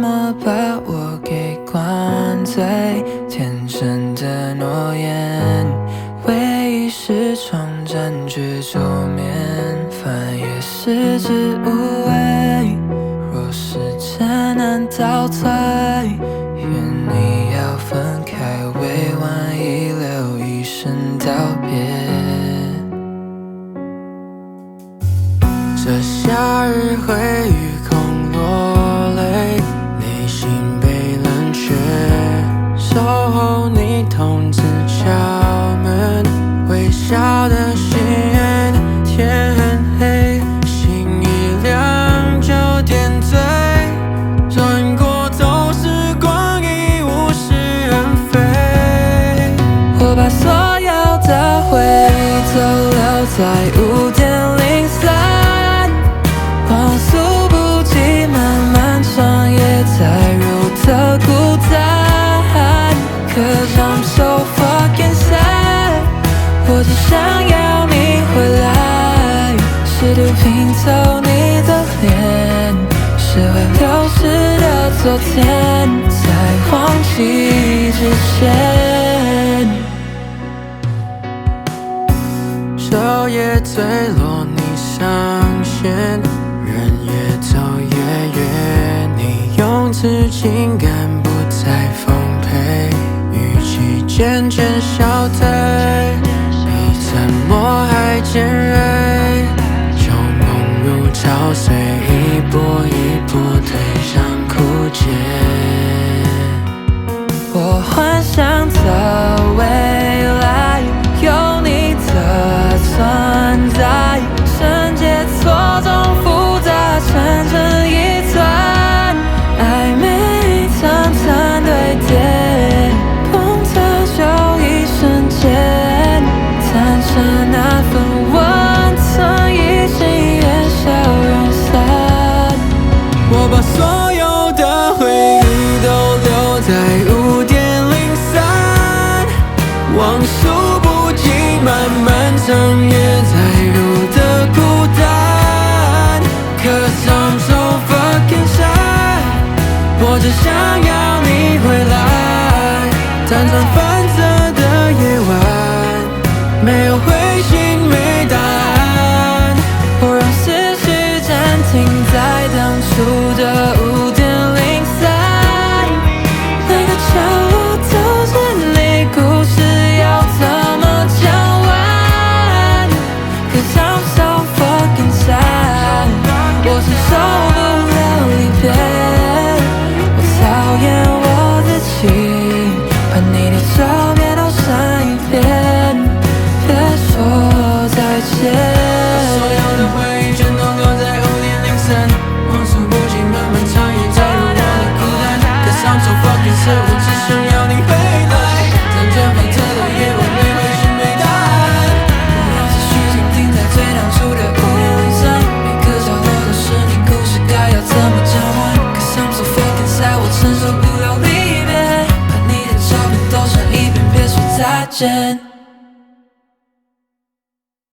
么把我给灌醉？天真的诺言，唯一时常占据桌面，饭也食之无味。若时间能倒退，愿你要分开，未完遗留一声道别。这夏日会与空落泪，内心被冷却，守候你同志敲门，微笑的心愿。天很黑，心一凉就点缀，转过头时光已物是人非。我把所有的回忆都留在5.03。往猝不及，漫漫长夜载入的孤单。Cause I'm so fucking sad， 我只想要你回来，试图拼凑你的脸，是会流逝的昨天，在忘记之前。昼夜坠落，你上线。越走越远，你用词情感不再丰沛，语气渐渐消退，比沉默还尖锐，就梦如潮水，一波一波推向枯竭。我幻想的未来，有你的存在，绳结错综缠成一团，暧昧层层堆叠，碰到就一瞬间，单纯那份温存已经烟消云散。我把所有的回忆都留在5.03，往猝不及，漫漫长夜载入的孤单。Cause I'm so fucking sad， 我只想要你回来。辗转反侧的夜晚，没有回信，没答案。我让思绪暂停在当初的5.03，每个角落都是你，故事要怎么讲完 ？Cause I'm so fucking sad， 我承受不了离别，我讨厌我自己，把你的照片都删一遍，别说再见。所有的回忆全都留在5.03，往猝不及，漫漫长夜载入我的孤单。Cause I'm so fucking sad， 我只想要你回来。辗转反侧的夜晚，没回信，没答案。我让思绪停停在最当初的5.03，每个角落都是你，故事该要怎么讲完 ？Cause I'm so fucking sad， 我承受不了离别，把你的照片都删一遍，别说再见。